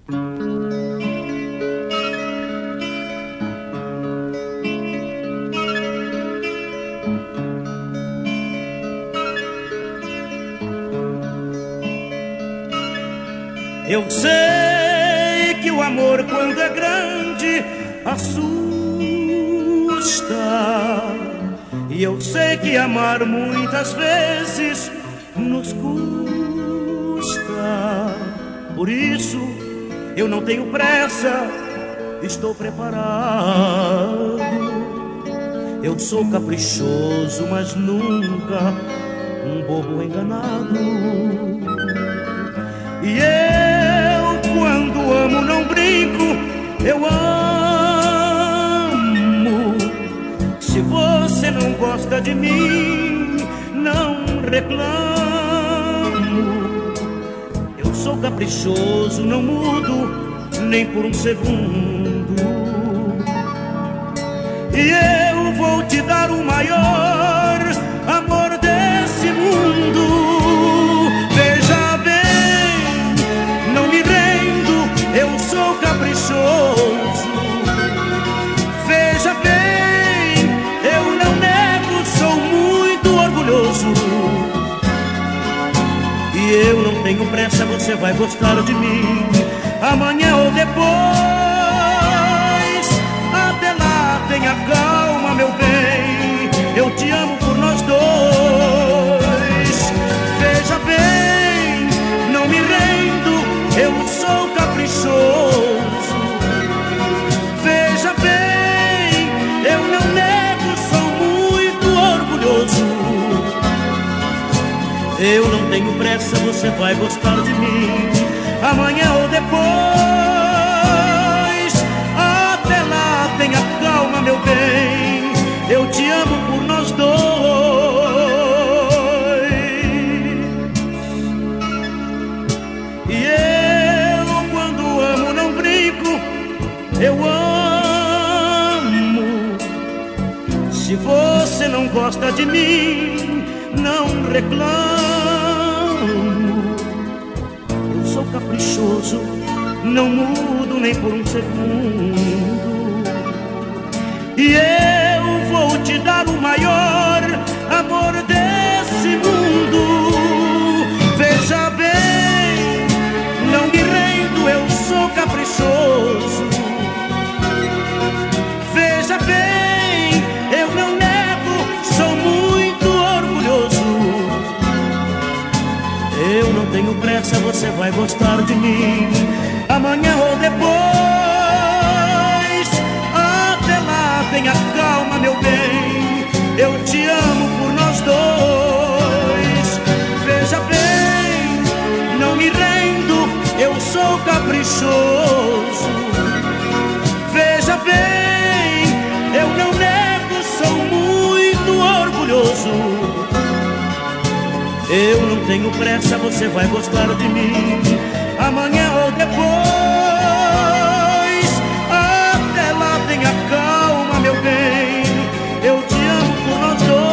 Eu sei que o amor, quando é grande, assusta. E eu sei que amar muitas vezes nos custa. Por isso eu não tenho pressa, estou preparado. Eu sou caprichoso, mas nunca um bobo enganado. E eu, quando amo, não brinco, eu amo. Se você não gosta de mim, não reclamo. Eu sou caprichoso, não mudo nem por um segundo. E eu vou te dar o maior amor desse mundo. Veja bem, não me rendo, eu sou caprichoso. Veja bem, eu não nego, sou muito orgulhoso. E eu não tenho pressa, você vai gostar de mim amanhã ou depois. Até lá, tenha calma, meu bem, eu te amo por nós dois. Veja bem, não me rendo, eu sou caprichoso. Veja bem, eu não nego, sou muito orgulhoso. Eu não tenho pressa, você vai gostar de mim amanhã ou depois. Até lá, tenha calma, meu bem, eu te amo por nós dois. E eu, quando amo, não brinco, eu amo. Se você não gosta de mim, não reclamo. Eu sou caprichoso, não mudo nem por um segundo. E eu vou te dar o maior amor desse mundo. Veja bem, não me rendo, eu sou caprichoso. Veja bem, eu não nego, sou muito orgulhoso. Eu não tenho pressa, você vai gostar de mim amanhã ou depois. Até lá, tenha calma, meu bem, eu te amo por nós dois. Veja bem, não me rendo, eu sou caprichoso. Veja bem, eu não nego, sou muito orgulhoso. Eu não tenho pressa, você vai gostar de mim amanhã ou depois. Até lá, tenha calma, meu bem, eu te amo por nós dois.